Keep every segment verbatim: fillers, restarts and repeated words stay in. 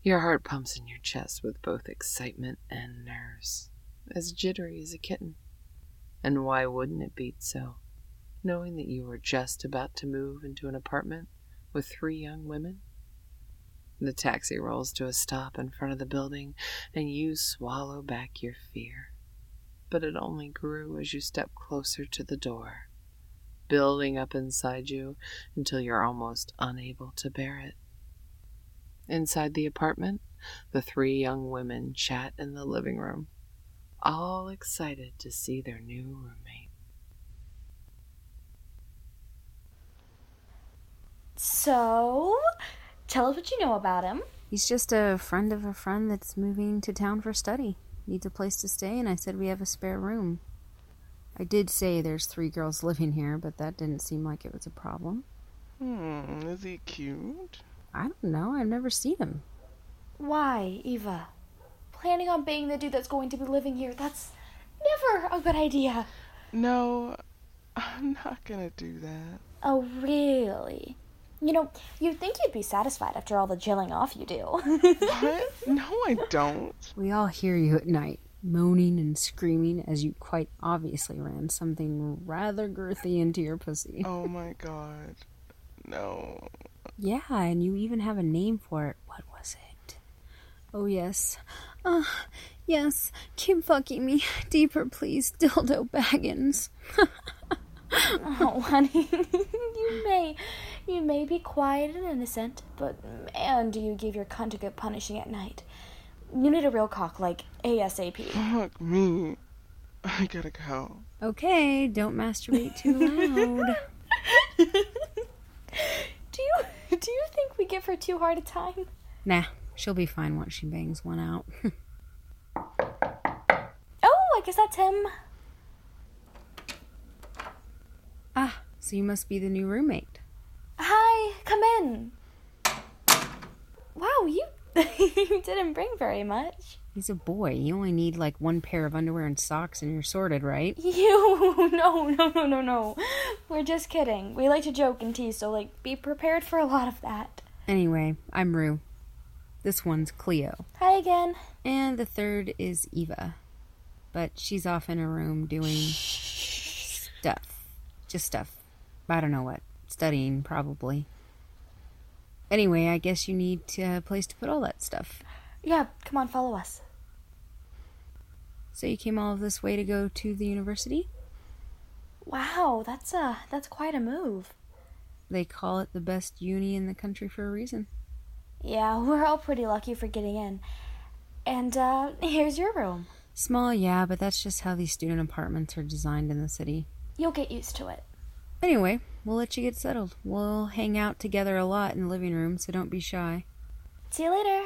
Your heart pumps in your chest with both excitement and nerves, as jittery as a kitten. And why wouldn't it beat so, knowing that you were just about to move into an apartment with three young women? The taxi rolls to a stop in front of the building, and you swallow back your fear. But it only grew as you stepped closer to the door, building up inside you until you're almost unable to bear it. Inside the apartment, the three young women chat in the living room, all excited to see their new roommate. So, tell us what you know about him. He's just a friend of a friend that's moving to town for study. Needs a place to stay, and I said we have a spare room. I did say there's three girls living here, but that didn't seem like it was a problem. Hmm, is he cute? I don't know. I've never seen him. Why, Eva? Planning on being the dude that's going to be living here, that's never a good idea. No, I'm not gonna do that. Oh, really? You know, you'd think you'd be satisfied after all the jilling off you do. What? No, I don't. We all hear you at night, moaning and screaming as you quite obviously ran something rather girthy into your pussy. Oh my god. No. Yeah, and you even have a name for it. What was it? Oh, yes. Uh, yes. Keep fucking me. Deeper, please. Dildo Baggins. Oh, honey. you may... You may be quiet and innocent, but man, do you give your cunt a good punishing at night. You need a real cock, like ASAP. Fuck me. I gotta go. Okay, don't masturbate too loud. Do you do you think we give her too hard a time? Nah, she'll be fine once she bangs one out. Oh, I guess that's him. Ah, so you must be the new roommate. Hi, come in. Wow, you you didn't bring very much. He's a boy. You only need like one pair of underwear and socks and you're sorted, right? You, no, no, no, no, no. We're just kidding. We like to joke and tease, so like be prepared for a lot of that. Anyway, I'm Rue. This one's Cleo. Hi again. And the third is Eva. But she's off in her room doing stuff. Just stuff. I don't know what. Studying, probably. Anyway, I guess you need a place to put all that stuff. Yeah, come on, follow us. So you came all of this way to go to the university? Wow, that's a that's quite a move. They call it the best uni in the country for a reason. Yeah, we're all pretty lucky for getting in. And uh, here's your room. Small, yeah, but that's just how these student apartments are designed in the city. You'll get used to it. Anyway, we'll let you get settled. We'll hang out together a lot in the living room, so don't be shy. See you later.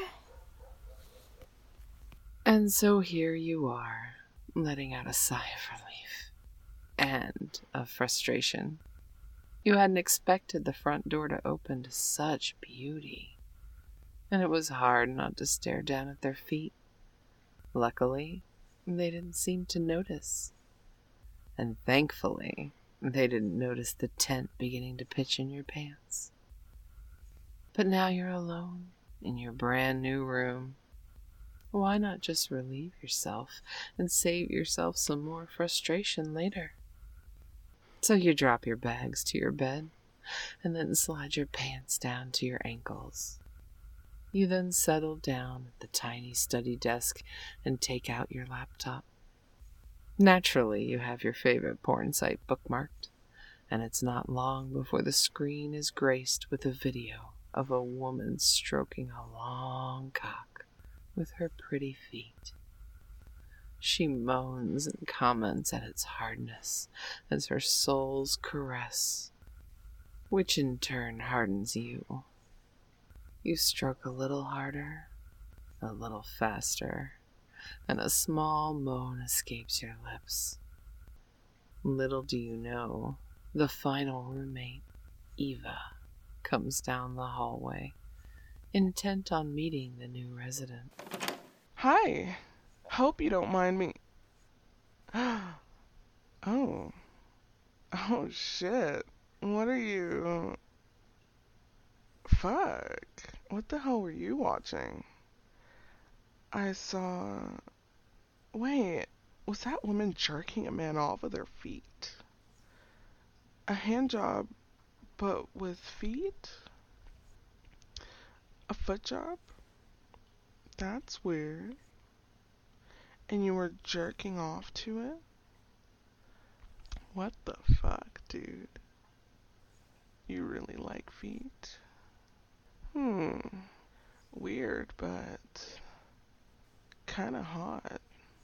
And so here you are, letting out a sigh of relief and of frustration. You hadn't expected the front door to open to such beauty, and it was hard not to stare down at their feet. Luckily, they didn't seem to notice. And thankfully, they didn't notice the tent beginning to pitch in your pants. But now you're alone in your brand new room. Why not just relieve yourself and save yourself some more frustration later? So you drop your bags to your bed and then slide your pants down to your ankles. You then settle down at the tiny study desk and take out your laptop. Naturally, you have your favorite porn site bookmarked, and it's not long before the screen is graced with a video of a woman stroking a long cock with her pretty feet. She moans and comments at its hardness as her soles caress, which in turn hardens you. You stroke a little harder, a little faster, and a small moan escapes your lips. Little do you know, the final roommate, Eva, comes down the hallway, intent on meeting the new resident. Hi. Hope you don't mind me. Oh. Oh, shit. What are you... Fuck. What the hell were you watching? I saw. Wait, was that woman jerking a man off with her feet? A hand job, but with feet? A foot job? That's weird. And you were jerking off to it? What the fuck, dude? You really like feet? Hmm. Weird, but kinda hot.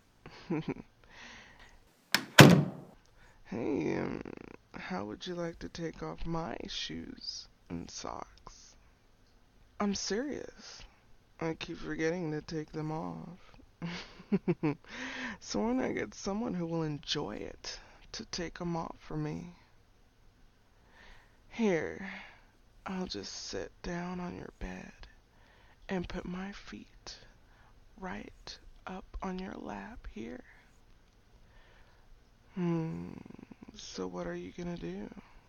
Hey, um, how would you like to take off my shoes and socks? I'm serious. I keep forgetting to take them off. So when I get someone who will enjoy it to take them off for me. Here, I'll just sit down on your bed and put my feet right up on your lap here. Hmm, so what are you gonna do?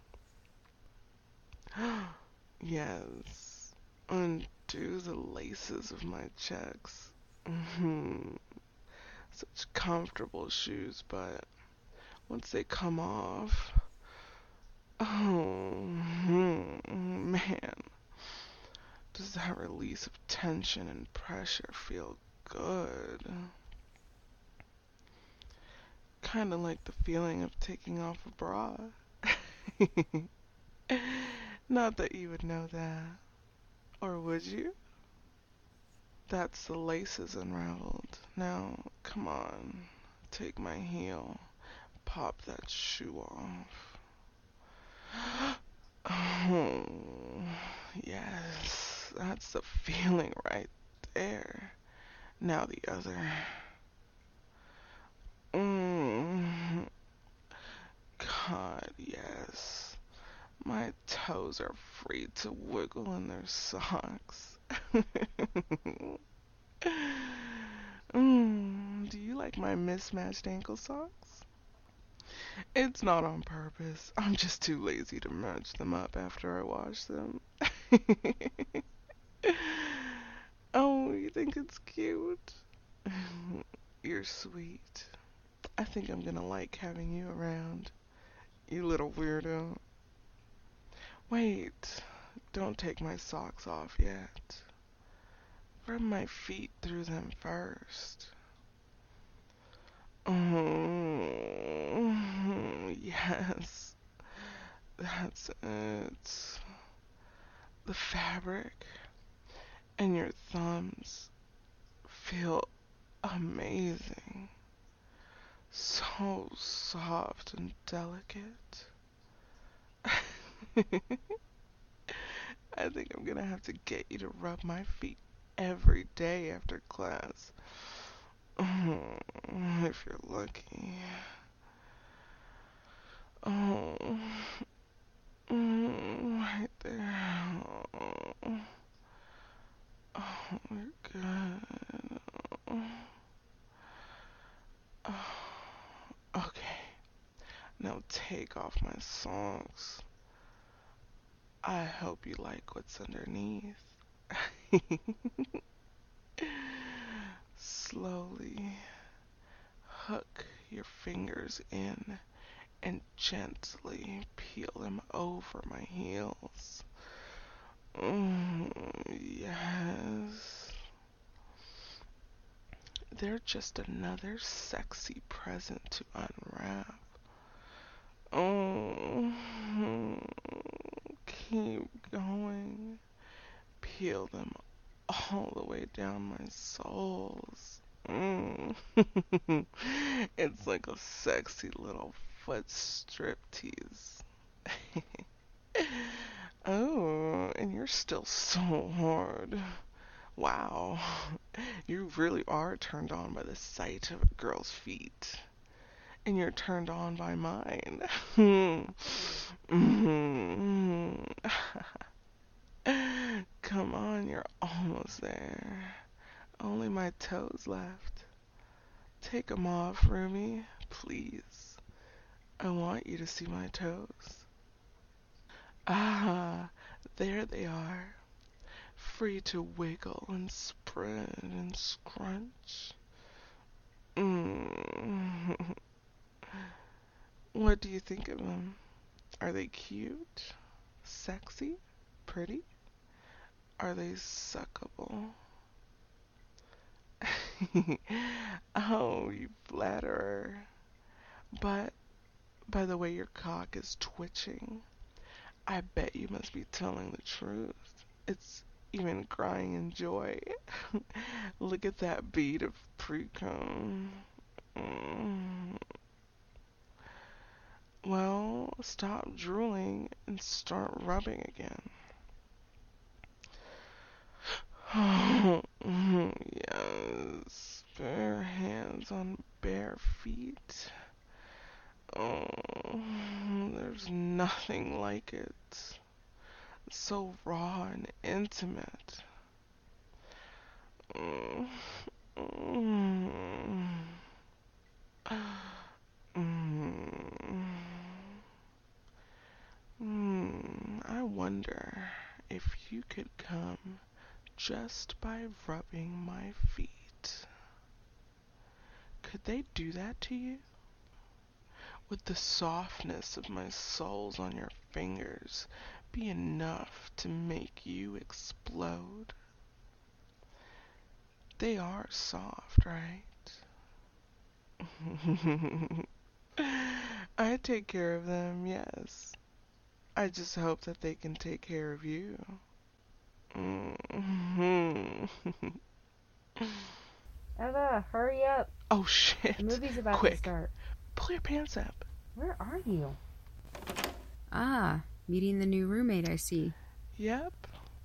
Yes, undo the laces of my checks. Hmm, such comfortable shoes, but once they come off, oh, man, does that release of tension and pressure feel good? Kind of like the feeling of taking off a bra. Not that you would know that. Or would you? That's the laces unraveled. Now, come on. Take my heel. Pop that shoe off. Oh, yes. That's the feeling right there. Now the other. Mm. God, yes. My toes are free to wiggle in their socks. mm, do you like my mismatched ankle socks? It's not on purpose. I'm just too lazy to match them up after I wash them. Oh, you think it's cute? You're sweet. I think I'm gonna like having you around, you little weirdo. Wait, don't take my socks off yet. Run my feet through them first. Oh, yes, that's it. The fabric and your thumbs feel amazing. So soft and delicate. I think I'm gonna have to get you to rub my feet every day after class. Oh, if you're lucky. Oh, mm, right there. Oh, oh, you're good. Oh, okay, now take off my socks. I hope you like what's underneath. Slowly hook your fingers in and gently peel them over my heels. Mm, yes. They're just another sexy present to unwrap. Oh, keep going. Peel them all the way down my soles. Mm. It's like a sexy little foot strip tease. Oh, and you're still so hard. Wow, you really are turned on by the sight of a girl's feet. And you're turned on by mine. Mm-hmm. Come on, you're almost there. Only my toes left. Take 'em off, Rumi, please. I want you to see my toes. Ah, there they are. Free to wiggle and spread spread and scrunch. Mm. What do you think of them? Are they cute? Sexy? Pretty? Are they suckable? Oh, you flatterer. But by the way your cock is twitching, I bet you must be telling the truth. It's even crying in joy. Look at that bead of pre-cum. Mm. Well, stop drooling and start rubbing again. Yes, bare hands on bare feet. Oh, there's nothing like it. So raw and intimate. Mm. Mm. Mm. Mm. I wonder if you could come just by rubbing my feet. Could they do that to you? Would the softness of my soles on your fingers be enough to make you explode? They are soft, right? I take care of them, yes. I just hope that they can take care of you. Mm-hmm. Eva, hurry up. Oh shit. The movie's about Quick. to start. Pull your pants up. Where are you? Ah, meeting the new roommate, I see. Yep.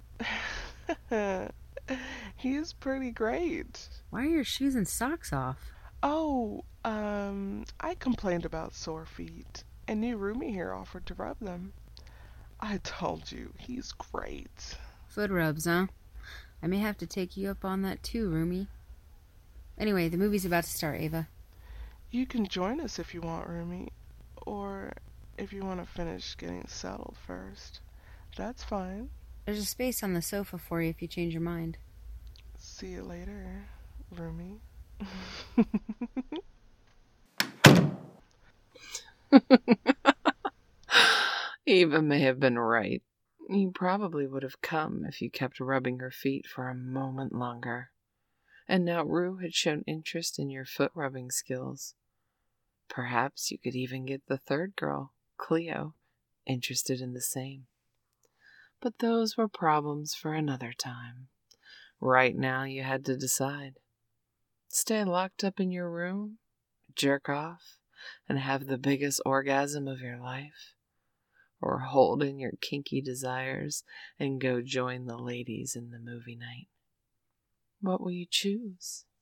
He is pretty great. Why are your shoes and socks off? Oh, um, I complained about sore feet, and new roomie here offered to rub them. I told you, he's great. Foot rubs, huh? I may have to take you up on that too, roomie. Anyway, the movie's about to start, Ava. You can join us if you want, roomie, or if you want to finish getting settled first. That's fine. There's a space on the sofa for you if you change your mind. See you later, roomie. Eva may have been right. You probably would have come if you kept rubbing her feet for a moment longer. And now Rue had shown interest in your foot-rubbing skills. Perhaps you could even get the third girl, Cleo, interested in the same. But those were problems for another time. Right now you had to decide. Stay locked up in your room, jerk off, and have the biggest orgasm of your life? Or hold in your kinky desires and go join the ladies in the movie night? What will you choose?